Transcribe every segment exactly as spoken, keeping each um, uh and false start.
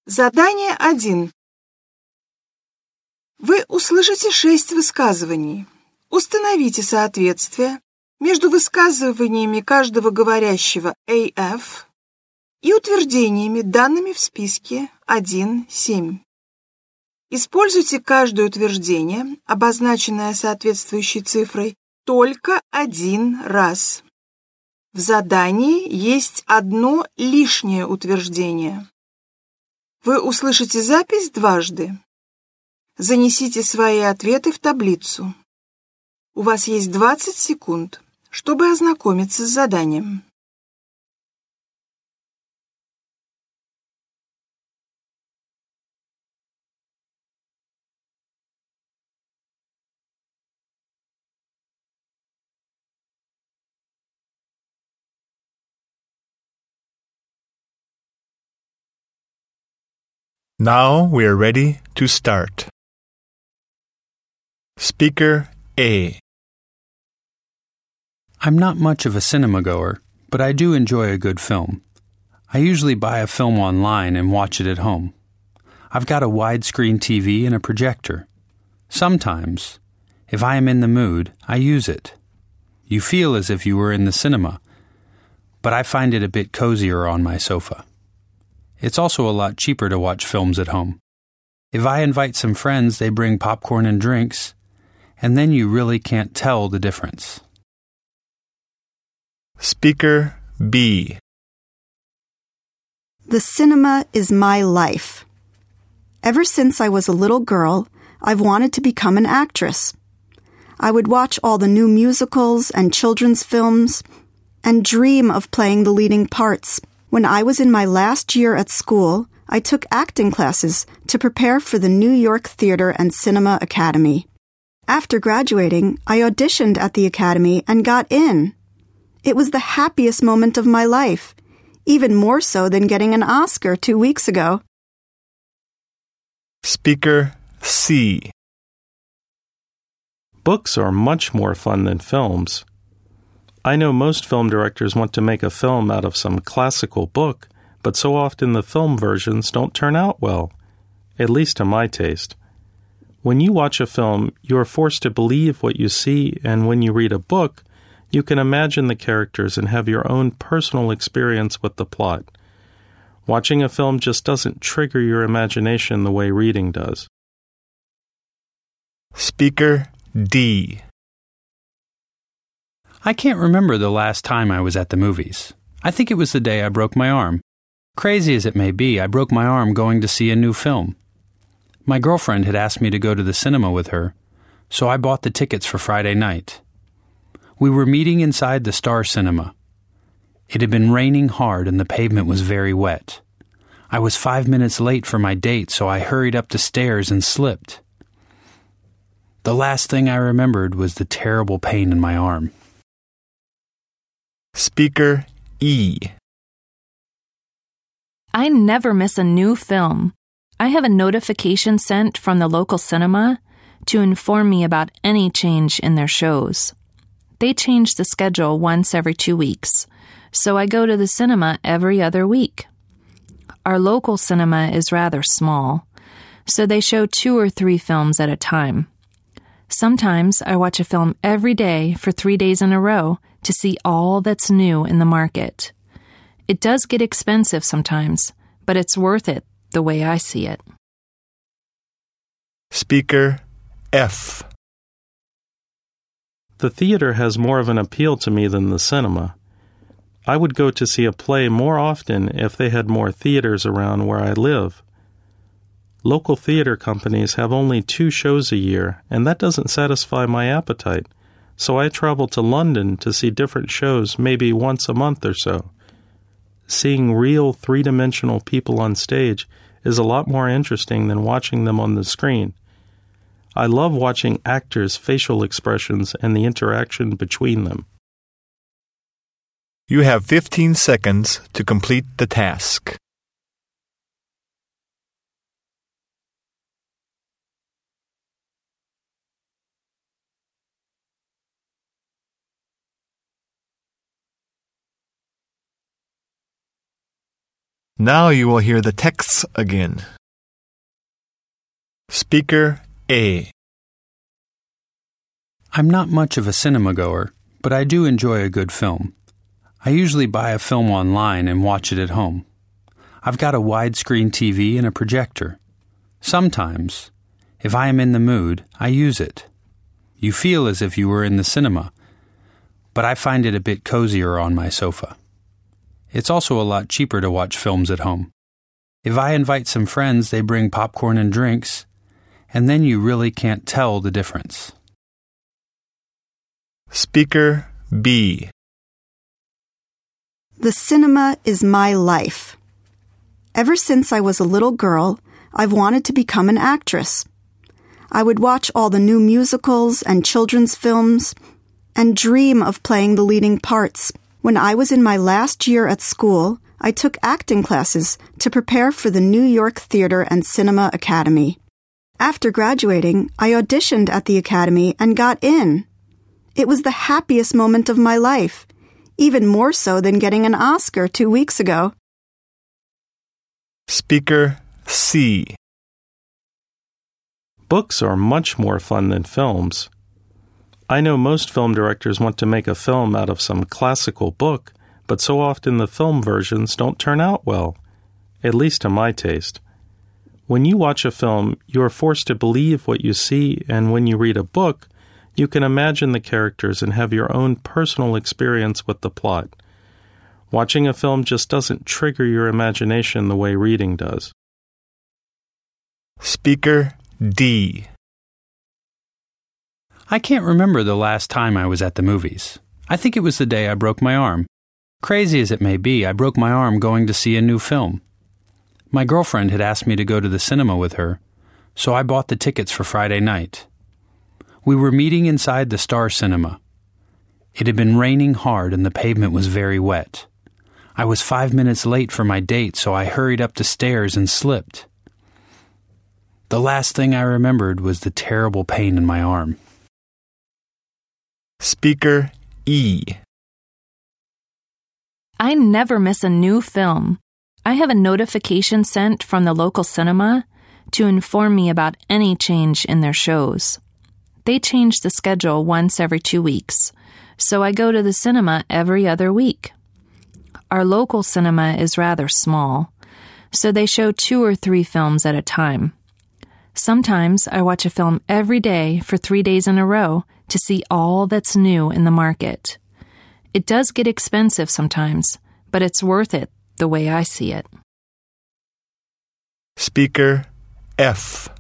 Задание один. Вы услышите шесть высказываний. Установите соответствие между высказываниями каждого говорящего эй эф и утверждениями, данными в списке один семь. Используйте каждое утверждение, обозначенное соответствующей цифрой, только один раз. В задании есть одно лишнее утверждение. Вы услышите запись дважды. Занесите свои ответы в таблицу. У вас есть двадцать секунд, чтобы ознакомиться с заданием. Now we are ready to start. Speaker A. I'm not much of a cinema goer, but I do enjoy a good film. I usually buy a film online and watch it at home. I've got a widescreen T V and a projector. Sometimes, if I am in the mood, I use it. You feel as if you were in the cinema, but I find it a bit cozier on my sofa. It's also a lot cheaper to watch films at home. If I invite some friends, they bring popcorn and drinks, and then you really can't tell the difference. Speaker B. The cinema is my life. Ever since I was a little girl, I've wanted to become an actress. I would watch all the new musicals and children's films and dream of playing the leading parts. When I was in my last year at school, I took acting classes to prepare for the New York Theater and Cinema Academy. After graduating, I auditioned at the Academy and got in. It was the happiest moment of my life, even more so than getting an Oscar two weeks ago. Speaker C. Books are much more fun than films. I know most film directors want to make a film out of some classical book, but so often the film versions don't turn out well, at least to my taste. When you watch a film, you are forced to believe what you see, and when you read a book, you can imagine the characters and have your own personal experience with the plot. Watching a film just doesn't trigger your imagination the way reading does. Speaker D. I can't remember the last time I was at the movies. I think it was the day I broke my arm. Crazy as it may be, I broke my arm going to see a new film. My girlfriend had asked me to go to the cinema with her, so I bought the tickets for Friday night. We were meeting inside the Star Cinema. It had been raining hard and the pavement was very wet. I was five minutes late for my date, so I hurried up the stairs and slipped. The last thing I remembered was the terrible pain in my arm. Speaker E. I never miss a new film. I have a notification sent from the local cinema to inform me about any change in their shows. They change the schedule once every two weeks, so I go to the cinema every other week. Our local cinema is rather small, so they show two or three films at a time. Sometimes I watch a film every day for three days in a row to see all that's new in the market. It does get expensive sometimes, but it's worth it the way I see it. Speaker F. The theater has more of an appeal to me than the cinema. I would go to see a play more often if they had more theaters around where I live. Local theater companies have only two shows a year, and that doesn't satisfy my appetite, so I travel to London to see different shows maybe once a month or so. Seeing real three-dimensional people on stage is a lot more interesting than watching them on the screen. I love watching actors' facial expressions and the interaction between them. You have fifteen seconds to complete the task. Now you will hear the texts again. Speaker A. I'm not much of a cinema goer, but I do enjoy a good film. I usually buy a film online and watch it at home. I've got a widescreen T V and a projector. Sometimes, if I am in the mood, I use it. You feel as if you were in the cinema, but I find it a bit cozier on my sofa. It's also a lot cheaper to watch films at home. If I invite some friends, they bring popcorn and drinks, and then you really can't tell the difference. Speaker B. The cinema is my life. Ever since I was a little girl, I've wanted to become an actress. I would watch all the new musicals and children's films and dream of playing the leading parts. When I was in my last year at school, I took acting classes to prepare for the New York Theater and Cinema Academy. After graduating, I auditioned at the Academy and got in. It was the happiest moment of my life, even more so than getting an Oscar two weeks ago. Speaker C. Books are much more fun than films. I know most film directors want to make a film out of some classical book, but so often the film versions don't turn out well, at least to my taste. When you watch a film, you are forced to believe what you see, and when you read a book, you can imagine the characters and have your own personal experience with the plot. Watching a film just doesn't trigger your imagination the way reading does. Speaker D. I can't remember the last time I was at the movies. I think it was the day I broke my arm. Crazy as it may be, I broke my arm going to see a new film. My girlfriend had asked me to go to the cinema with her, so I bought the tickets for Friday night. We were meeting inside the Star Cinema. It had been raining hard and the pavement was very wet. I was five minutes late for my date, so I hurried up the stairs and slipped. The last thing I remembered was the terrible pain in my arm. Speaker E. I never miss a new film. I have a notification sent from the local cinema to inform me about any change in their shows. They change the schedule once every two weeks, so I go to the cinema every other week. Our local cinema is rather small, so they show two or three films at a time. Sometimes I watch a film every day for three days in a row to see all that's new in the market. It does get expensive sometimes, but it's worth it the way I see it. Speaker F.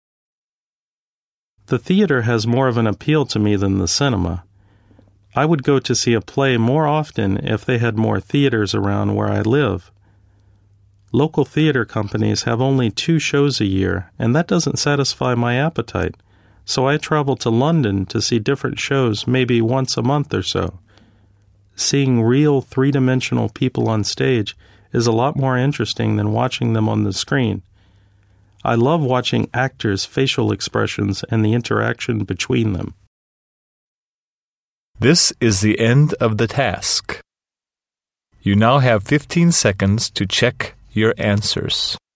The theater has more of an appeal to me than the cinema. I would go to see a play more often if they had more theaters around where I live. Local theater companies have only two shows a year, and that doesn't satisfy my appetite, so I travel to London to see different shows maybe once a month or so. Seeing real three-dimensional people on stage is a lot more interesting than watching them on the screen. I love watching actors' facial expressions and the interaction between them. This is the end of the task. You now have fifteen seconds to check your answers.